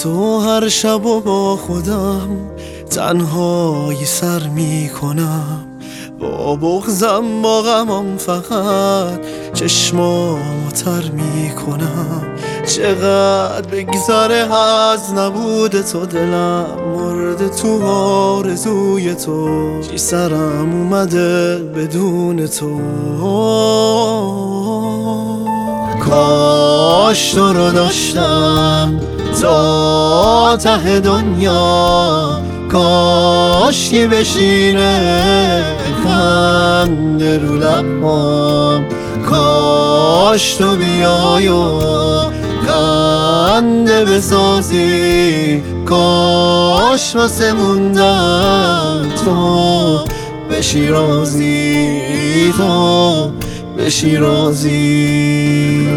تو هر شب و با خودم تنهایی سر میکنم، با بغضم با غمم فقط چشمامو تر میکنم. چقدر بگذره از نبود تو دلم مرده تو آرزوی تو، چی سرم اومده بدون تو. کاش تو رو داشتم تا ته دنیا، کاش که بشینه خنده رو لبام، کاش تو بیای و خنده بسازی، کاش واسه موندن تو بشی راضی، تو بشی راضی.